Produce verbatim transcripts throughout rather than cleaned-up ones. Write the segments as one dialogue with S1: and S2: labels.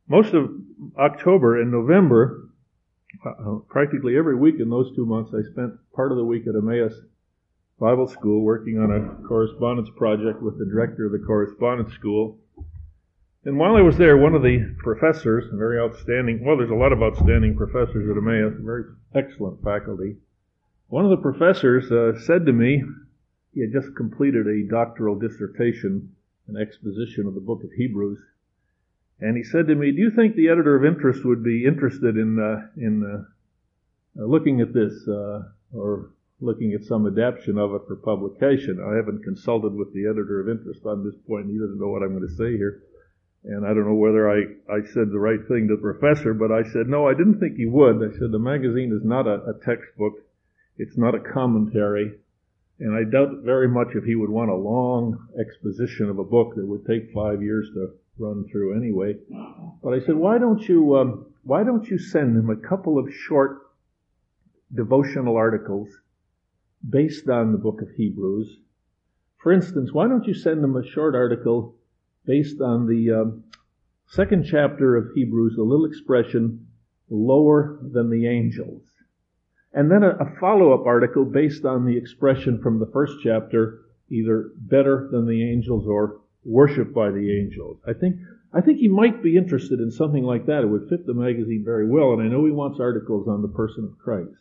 S1: most of October and November, uh, practically every week in those two months, I spent part of the week at Emmaus Bible School working on a correspondence project with the director of the correspondence school. And while I was there, one of the professors, a very outstanding, well, there's a lot of outstanding professors at Emmaus, very excellent faculty. One of the professors uh, said to me, he had just completed a doctoral dissertation, an exposition of the book of Hebrews, and he said to me, do you think the editor of Interest would be interested in uh, in uh, uh, looking at this uh, or looking at some adaptation of it for publication? I haven't consulted with the editor of Interest on this point. He doesn't know what I'm going to say here. And I don't know whether I, I said the right thing to the professor, but I said, no, I didn't think he would. I said, the magazine is not a, a textbook. It's not a commentary. And I doubt very much if he would want a long exposition of a book that would take five years to run through anyway. But I said, why don't you, um, why don't you send him a couple of short devotional articles based on the book of Hebrews? For instance, why don't you send him a short article based on the um, second chapter of Hebrews, the little expression, lower than the angels. And then a, a follow-up article based on the expression from the first chapter, either better than the angels or worshiped by the angels. I think I think he might be interested in something like that. It would fit the magazine very well, and I know he wants articles on the person of Christ.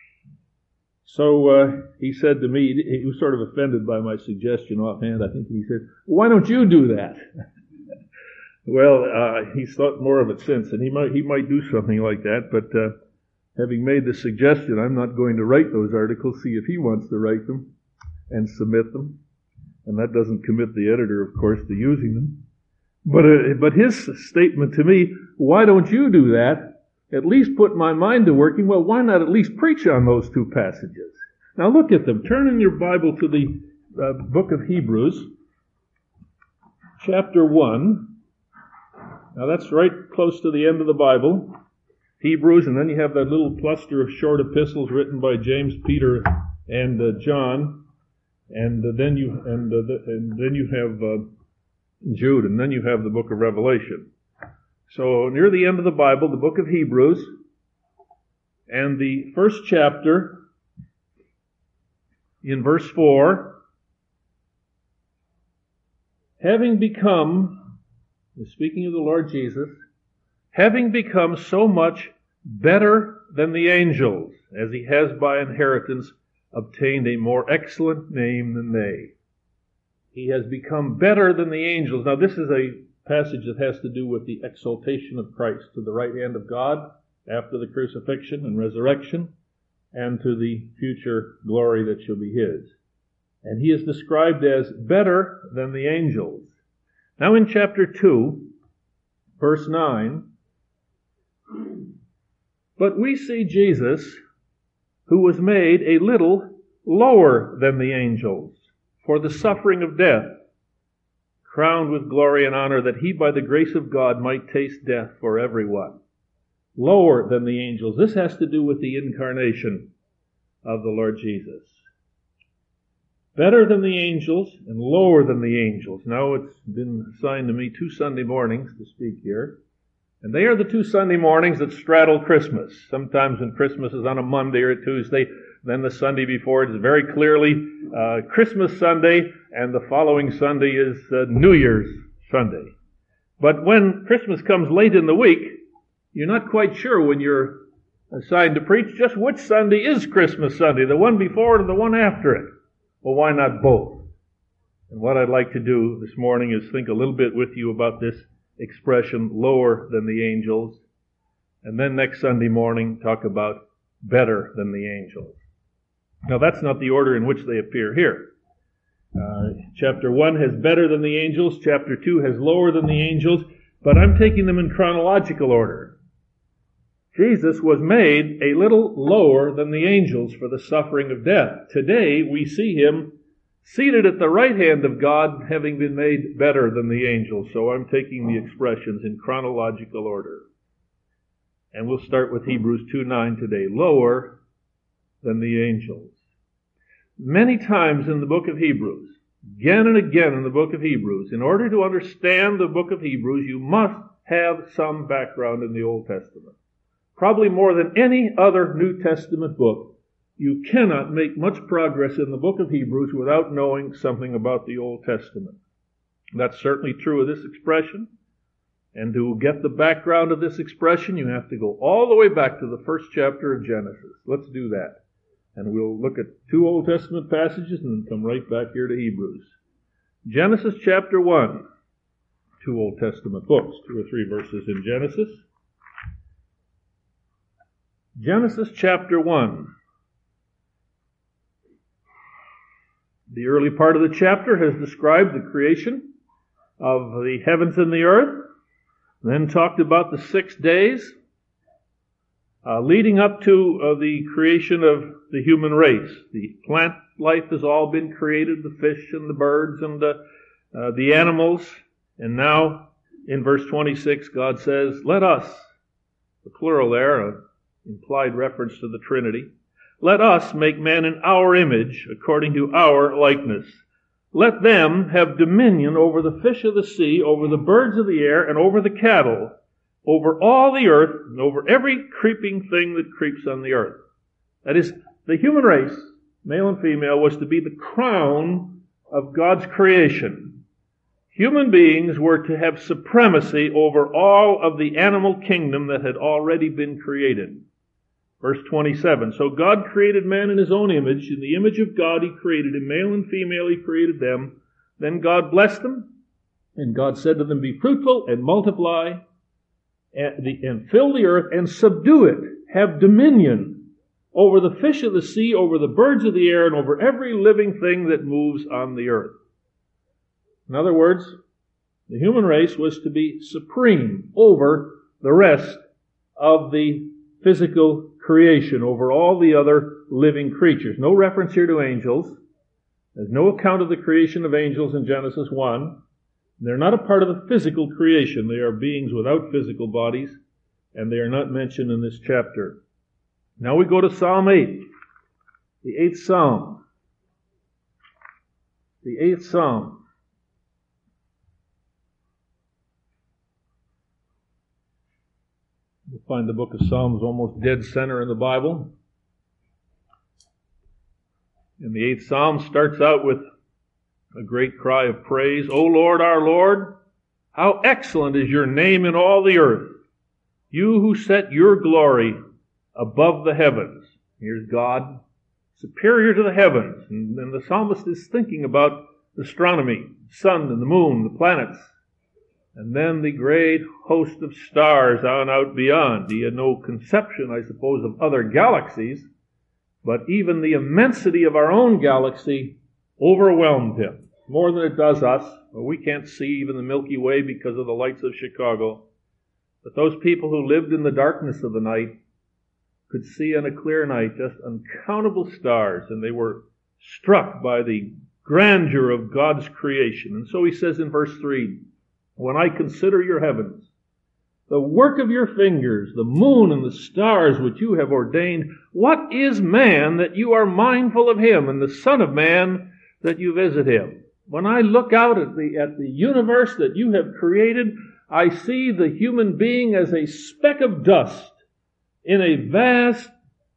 S1: So uh, he said to me, he was sort of offended by my suggestion offhand, I think he said, why don't you do that? Well, uh, he's thought more of it since, and he might he might do something like that, but uh, having made the suggestion, I'm not going to write those articles, see if he wants to write them and submit them. And that doesn't commit the editor, of course, to using them. But uh, but his statement to me, why don't you do that? At least put my mind to working. Well, why not at least preach on those two passages? Now look at them. Turn in your Bible to the uh, book of Hebrews, chapter one. Now that's right close to the end of the Bible. Hebrews, and then you have that little cluster of short epistles written by James, Peter, and uh, John, and uh, then you and, uh, the, and then you have uh, Jude, and then you have the book of Revelation. So near the end of the Bible, the book of Hebrews, and the first chapter, in verse four, having become, speaking of the Lord Jesus, having become so much better than the angels, as he has by inheritance obtained a more excellent name than they. He has become better than the angels. Now this is a passage that has to do with the exaltation of Christ to the right hand of God after the crucifixion and resurrection, and to the future glory that shall be his. And he is described as better than the angels. Now in chapter two, verse nine, but we see Jesus, who was made a little lower than the angels for the suffering of death, crowned with glory and honor, that he by the grace of God might taste death for everyone. Lower than the angels. This has to do with the incarnation of the Lord Jesus. Better than the angels and lower than the angels. Now it's been assigned to me two Sunday mornings to speak here. And they are the two Sunday mornings that straddle Christmas. Sometimes when Christmas is on a Monday or a Tuesday, then the Sunday before it is very clearly uh, Christmas Sunday, and the following Sunday is uh, New Year's Sunday. But when Christmas comes late in the week, you're not quite sure when you're assigned to preach just which Sunday is Christmas Sunday, the one before it or the one after it. Well, why not both? And what I'd like to do this morning is think a little bit with you about this expression, lower than the angels, and then next Sunday morning talk about better than the angels. Now that's not the order in which they appear here. Uh, chapter one has better than the angels, chapter two has lower than the angels, but I'm taking them in chronological order. Jesus was made a little lower than the angels for the suffering of death. Today we see him seated at the right hand of God, having been made better than the angels. So I'm taking the expressions in chronological order. And we'll start with Hebrews two nine today. Lower than the angels. Many times in the book of Hebrews, again and again in the book of Hebrews, in order to understand the book of Hebrews, you must have some background in the Old Testament. Probably more than any other New Testament book, you cannot make much progress in the book of Hebrews without knowing something about the Old Testament. That's certainly true of this expression. And to get the background of this expression, you have to go all the way back to the first chapter of Genesis. Let's do that. And we'll look at two Old Testament passages and then come right back here to Hebrews. Genesis chapter one. Two Old Testament books, two or three verses in Genesis. Genesis chapter one. The early part of the chapter has described the creation of the heavens and the earth, then talked about the six days uh, leading up to uh, the creation of the human race. The plant life has all been created, the fish and the birds and the, uh, the animals. And now, in verse twenty-six, God says, let us, the plural there, an implied reference to the Trinity, let us make man in our image, according to our likeness. Let them have dominion over the fish of the sea, over the birds of the air, and over the cattle, over all the earth, and over every creeping thing that creeps on the earth. That is, the human race, male and female, was to be the crown of God's creation. Human beings were to have supremacy over all of the animal kingdom that had already been created. Verse twenty-seven, so God created man in his own image. In the image of God he created him. Male and female he created them. Then God blessed them. And God said to them, be fruitful and multiply and, the, and fill the earth and subdue it. Have dominion over the fish of the sea, over the birds of the air, and over every living thing that moves on the earth. In other words, the human race was to be supreme over the rest of the physical creation, over all the other living creatures. No reference here to angels. There's no account of the creation of angels in Genesis one. They're not a part of the physical creation. They are beings without physical bodies, and they are not mentioned in this chapter. Now we go to Psalm eight, the eighth Psalm. The eighth Psalm. You'll find the book of Psalms almost dead center in the Bible. And the eighth Psalm starts out with a great cry of praise. O Lord, our Lord, how excellent is your name in all the earth. You who set your glory above the heavens. Here's God, superior to the heavens. And, and the psalmist is thinking about astronomy, the sun and the moon, the planets. And then the great host of stars on out beyond. He had no conception, I suppose, of other galaxies, but even the immensity of our own galaxy overwhelmed him, more than it does us. Well, we can't see even the Milky Way because of the lights of Chicago. But those people who lived in the darkness of the night could see on a clear night just uncountable stars, and they were struck by the grandeur of God's creation. And so he says in verse three, when I consider your heavens, the work of your fingers, the moon and the stars which you have ordained, what is man that you are mindful of him, and the son of man that you visit him? When I look out at the, at the universe that you have created, I see the human being as a speck of dust in a vast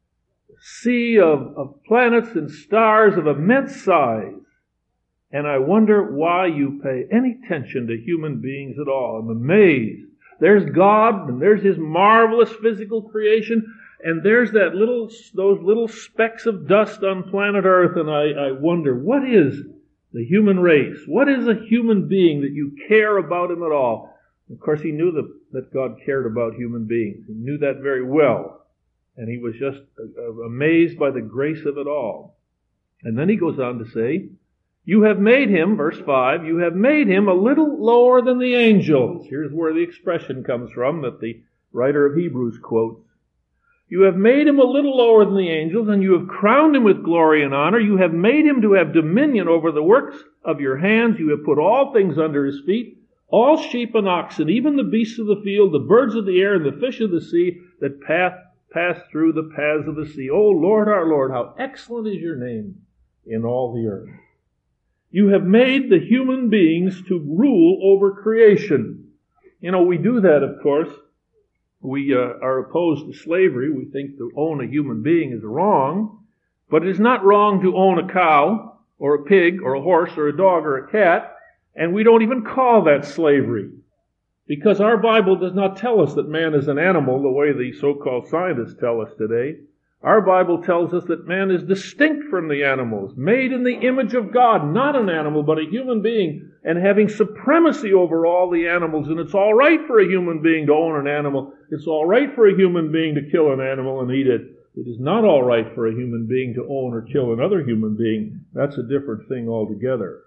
S1: sea of, of planets and stars of immense size. And I wonder why you pay any attention to human beings at all. I'm amazed. There's God, and there's his marvelous physical creation, and there's that little, those little specks of dust on planet Earth, and I, I wonder, what is the human race? What is a human being that you care about him at all? Of course, he knew that, that God cared about human beings. He knew that very well. And he was just amazed by the grace of it all. And then he goes on to say, you have made him, verse five, you have made him a little lower than the angels. Here's where the expression comes from that the writer of Hebrews quotes. You have made him a little lower than the angels, and you have crowned him with glory and honor. You have made him to have dominion over the works of your hands. You have put all things under his feet, all sheep and oxen, even the beasts of the field, the birds of the air, and the fish of the sea that pass, pass through the paths of the sea. O Lord, our Lord, how excellent is your name in all the earth. You have made the human beings to rule over creation. You know, we do that, of course. We uh, are opposed to slavery. We think to own a human being is wrong. But it is not wrong to own a cow or a pig or a horse or a dog or a cat. And we don't even call that slavery. Because our Bible does not tell us that man is an animal the way the so-called scientists tell us today. Our Bible tells us that man is distinct from the animals, made in the image of God, not an animal, but a human being, and having supremacy over all the animals. And it's all right for a human being to own an animal. It's all right for a human being to kill an animal and eat it. It is not all right for a human being to own or kill another human being. That's a different thing altogether.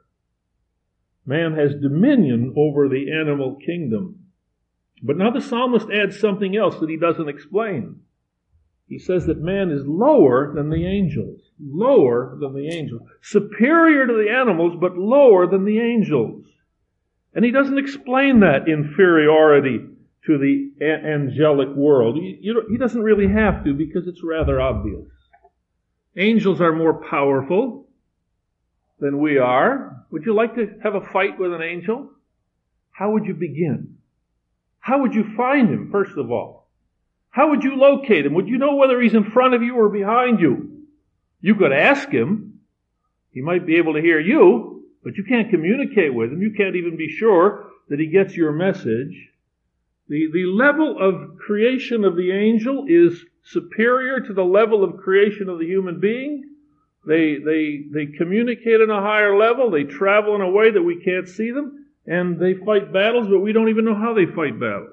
S1: Man has dominion over the animal kingdom. But now the psalmist adds something else that he doesn't explain. He says that man is lower than the angels. Lower than the angels. Superior to the animals, but lower than the angels. And he doesn't explain that inferiority to the a- angelic world. He, you know, he doesn't really have to, because it's rather obvious. Angels are more powerful than we are. Would you like to have a fight with an angel? How would you begin? How would you find him, first of all? How would you locate him? Would you know whether he's in front of you or behind you? You could ask him. He might be able to hear you, but you can't communicate with him. You can't even be sure that he gets your message. The, the level of creation of the angel is superior to the level of creation of the human being. They, they, they communicate on a higher level. They travel in a way that we can't see them. And they fight battles, but we don't even know how they fight battles.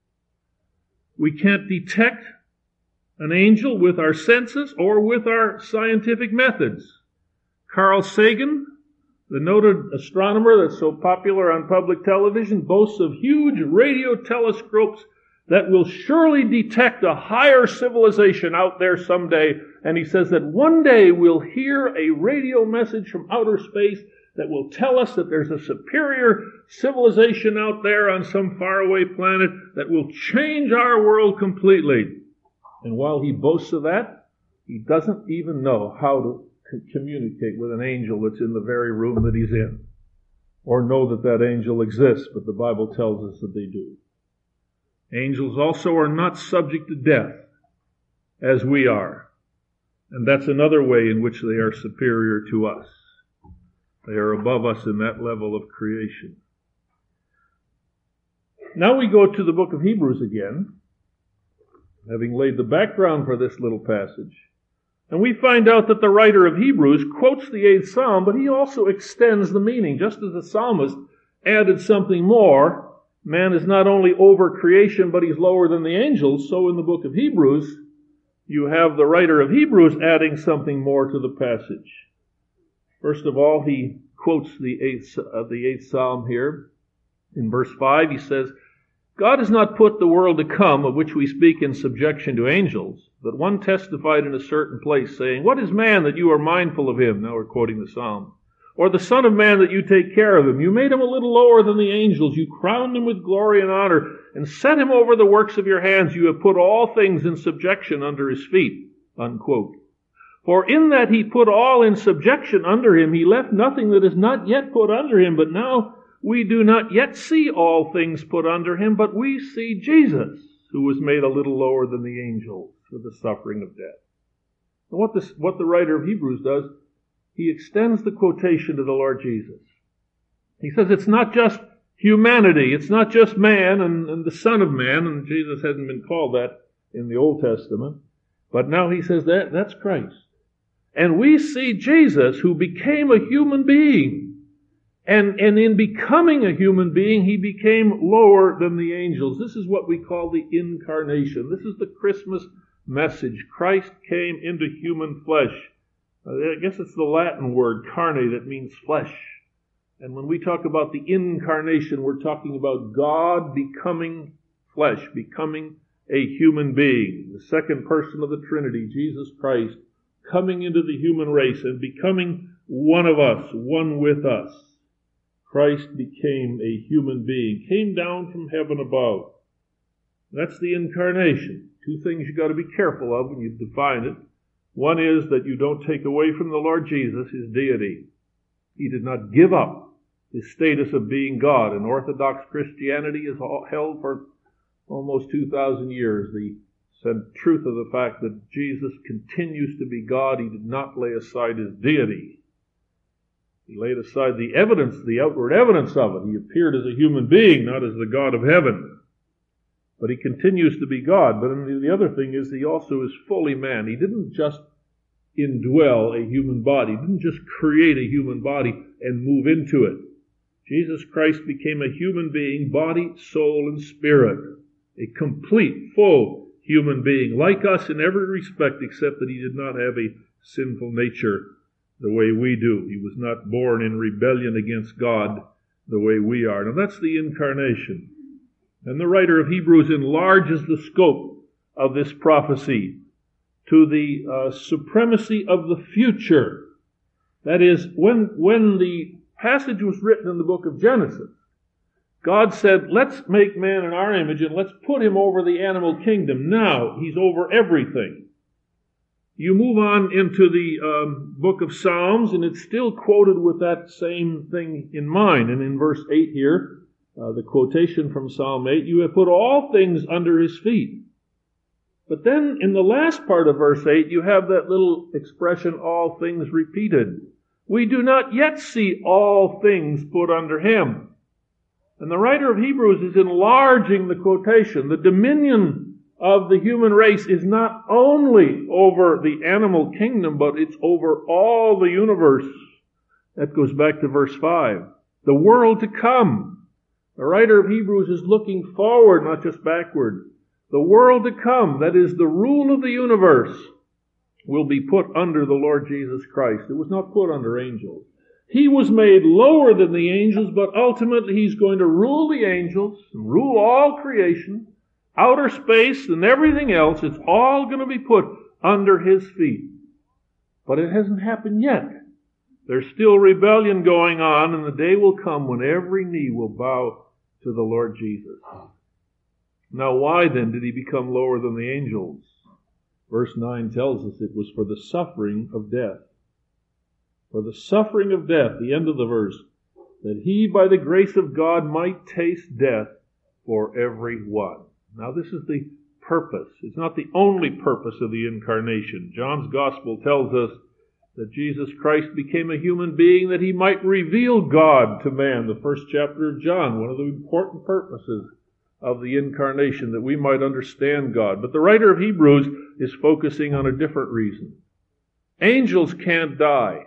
S1: We can't detect an angel with our senses or with our scientific methods. Carl Sagan, the noted astronomer that's so popular on public television, boasts of huge radio telescopes that will surely detect a higher civilization out there someday. And he says that one day we'll hear a radio message from outer space that will tell us that there's a superior civilization out there on some faraway planet that will change our world completely. And while he boasts of that, he doesn't even know how to c- communicate with an angel that's in the very room that he's in, or know that that angel exists, but the Bible tells us that they do. Angels also are not subject to death, as we are. And that's another way in which they are superior to us. They are above us in that level of creation. Now we go to the book of Hebrews again, having laid the background for this little passage. And we find out that the writer of Hebrews quotes the eighth Psalm, but he also extends the meaning. Just as the psalmist added something more, man is not only over creation, but he's lower than the angels. So in the book of Hebrews, you have the writer of Hebrews adding something more to the passage. First of all, he quotes the eighth, uh, the eighth Psalm here. In verse five, he says, God has not put the world to come, of which we speak, in subjection to angels, but one testified in a certain place, saying, what is man that you are mindful of him? Now we're quoting the Psalm. Or the Son of Man that you take care of him? You made him a little lower than the angels. You crowned him with glory and honor, and set him over the works of your hands. You have put all things in subjection under his feet. Unquote. For in that he put all in subjection under him, he left nothing that is not yet put under him. But now we do not yet see all things put under him, but we see Jesus, who was made a little lower than the angels for the suffering of death. And what, this, what the writer of Hebrews does, he extends the quotation to the Lord Jesus. He says it's not just humanity, it's not just man and, and the Son of Man, and Jesus hasn't been called that in the Old Testament, but now he says that that's Christ. And we see Jesus, who became a human being. And, and in becoming a human being, he became lower than the angels. This is what we call the incarnation. This is the Christmas message. Christ came into human flesh. I guess it's the Latin word, carne, that means flesh. And when we talk about the incarnation, we're talking about God becoming flesh, becoming a human being. The second person of the Trinity, Jesus Christ, coming into the human race and becoming one of us, one with us. Christ became a human being, came down from heaven above. That's the incarnation. Two things you've got to be careful of when you define it. One is that you don't take away from the Lord Jesus his deity. He did not give up his status of being God. And Orthodox Christianity is held for almost two thousand years the truth of the fact that Jesus continues to be God. He did not lay aside his deity. He laid aside the evidence, the outward evidence of it. He appeared as a human being, not as the God of heaven. But he continues to be God. But the other thing is he also is fully man. He didn't just indwell a human body. He didn't just create a human body and move into it. Jesus Christ became a human being, body, soul, and spirit. A complete, full human being, like us in every respect, except that he did not have a sinful nature the way we do. He was not born in rebellion against God the way we are. Now that's the incarnation. And the writer of Hebrews enlarges the scope of this prophecy to the uh, supremacy of the future. That is, when, when the passage was written in the book of Genesis, God said, let's make man in our image and let's put him over the animal kingdom. Now, he's over everything. You move on into the um, book of Psalms, and it's still quoted with that same thing in mind. And in verse eight here, uh, the quotation from Psalm eight, you have put all things under his feet. But then in the last part of verse eight, you have that little expression, all things repeated. We do not yet see all things put under him. And the writer of Hebrews is enlarging the quotation. The dominion of the human race is not only over the animal kingdom, but it's over all the universe. That goes back to verse five. The world to come. The writer of Hebrews is looking forward, not just backward. The world to come, that is the rule of the universe, will be put under the Lord Jesus Christ. It was not put under angels. He was made lower than the angels, but ultimately he's going to rule the angels, and rule all creation, outer space and everything else. It's all going to be put under his feet. But it hasn't happened yet. There's still rebellion going on, and the day will come when every knee will bow to the Lord Jesus. Now, why then did he become lower than the angels? Verse nine tells us it was for the suffering of death. For the suffering of death, the end of the verse, that he by the grace of God might taste death for every one. Now this is the purpose. It's not the only purpose of the incarnation. John's gospel tells us that Jesus Christ became a human being that he might reveal God to man. The first chapter of John, one of the important purposes of the incarnation, that we might understand God. But the writer of Hebrews is focusing on a different reason. Angels can't die.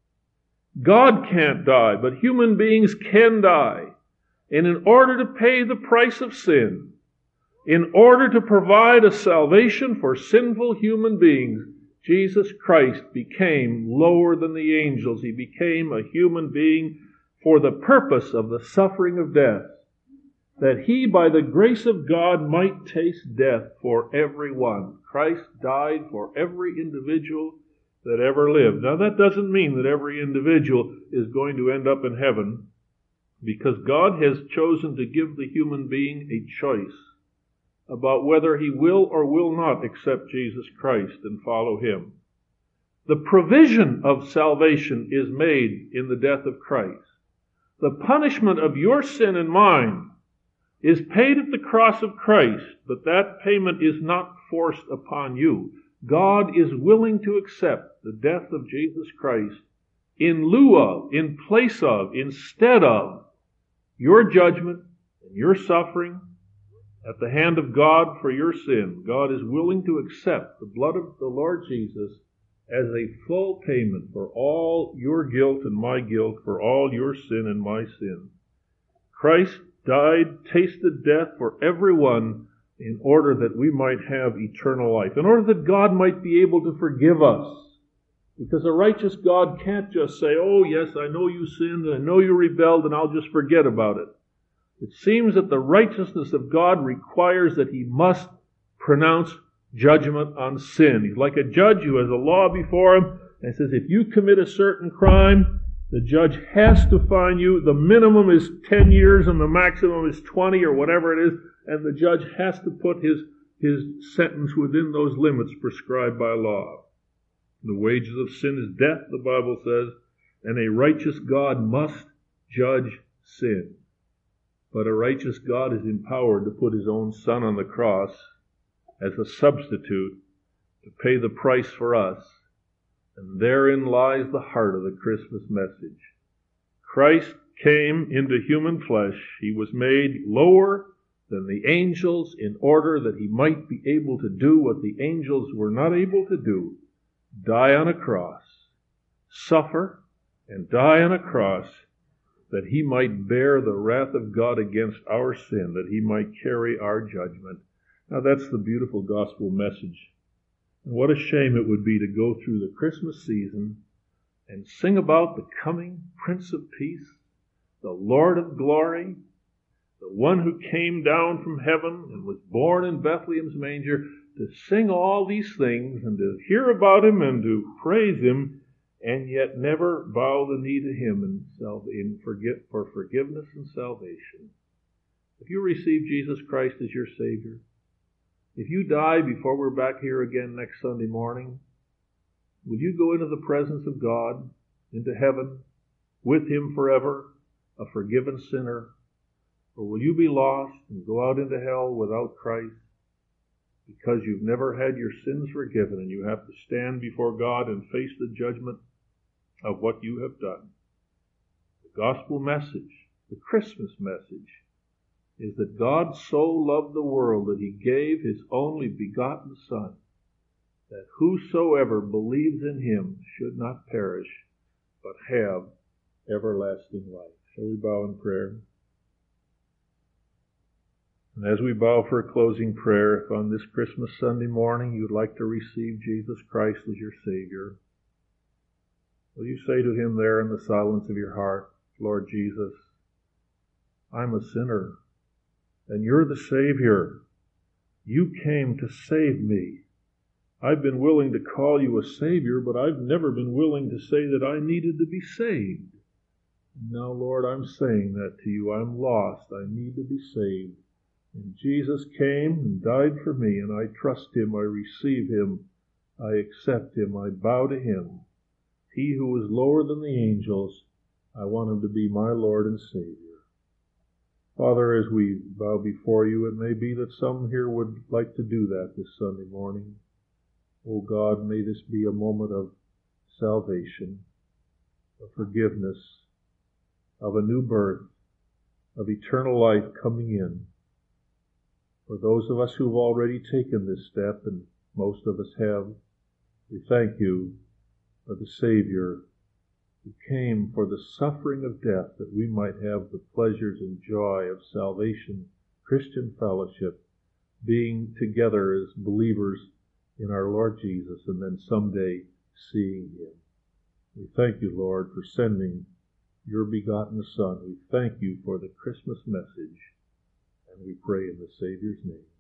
S1: God can't die, but human beings can die. And in order to pay the price of sin, in order to provide a salvation for sinful human beings, Jesus Christ became lower than the angels. He became a human being for the purpose of the suffering of death, that he, by the grace of God, might taste death for everyone. Christ died for every individual that ever lived. Now that doesn't mean that every individual is going to end up in heaven, because God has chosen to give the human being a choice about whether he will or will not accept Jesus Christ and follow him. The provision of salvation is made in the death of Christ. The punishment of your sin and mine is paid at the cross of Christ, but that payment is not forced upon you. God is willing to accept the death of Jesus Christ in lieu of, in place of, instead of your judgment and your suffering at the hand of God for your sin. God is willing to accept the blood of the Lord Jesus as a full payment for all your guilt and my guilt, for all your sin and my sin. Christ died, tasted death for everyone in order that we might have eternal life, in order that God might be able to forgive us. Because a righteous God can't just say, oh yes, I know you sinned, and I know you rebelled, and I'll just forget about it. It seems that the righteousness of God requires that he must pronounce judgment on sin. He's like a judge who has a law before him and says, if you commit a certain crime, the judge has to fine you. The minimum is ten years and the maximum is twenty or whatever it is, and the judge has to put his, his sentence within those limits prescribed by law. The wages of sin is death, the Bible says, and a righteous God must judge sin. But a righteous God is empowered to put his own Son on the cross as a substitute to pay the price for us. And therein lies the heart of the Christmas message. Christ came into human flesh. He was made lower than the angels in order that he might be able to do what the angels were not able to do. Die on a cross, suffer, and die on a cross, that he might bear the wrath of God against our sin, that he might carry our judgment. Now that's the beautiful gospel message. And what a shame it would be to go through the Christmas season and sing about the coming Prince of Peace, the Lord of glory, the one who came down from heaven and was born in Bethlehem's manger, to sing all these things and to hear about him and to praise him, and yet never bow the knee to him in, self, in forget, for forgiveness and salvation. If you receive Jesus Christ as your Savior, if you die before we're back here again next Sunday morning, will you go into the presence of God, into heaven, with him forever, a forgiven sinner? Or will you be lost and go out into hell without Christ because you've never had your sins forgiven and you have to stand before God and face the judgment of what you have done? The gospel message, the Christmas message, is that God so loved the world that he gave his only begotten Son, that whosoever believes in him should not perish, but have everlasting life. Shall we bow in prayer? And as we bow for a closing prayer, if on this Christmas Sunday morning you'd like to receive Jesus Christ as your Savior, will you say to him there in the silence of your heart, Lord Jesus, I'm a sinner, and you're the Savior. You came to save me. I've been willing to call you a Savior, but I've never been willing to say that I needed to be saved. Now, Lord, I'm saying that to you. I'm lost. I need to be saved. And Jesus came and died for me, and I trust him. I receive him. I accept him. I bow to him. He who is lower than the angels, I want him to be my Lord and Savior. Father, as we bow before you, it may be that some here would like to do that this Sunday morning. Oh God, may this be a moment of salvation, of forgiveness, of a new birth, of eternal life coming in. For those of us who've already taken this step, and most of us have, we thank you for the Savior who came for the suffering of death that we might have the pleasures and joy of salvation, Christian fellowship, being together as believers in our Lord Jesus, and then someday seeing him. We thank you, Lord, for sending your begotten Son. We thank you for the Christmas message, and we pray in the Savior's name.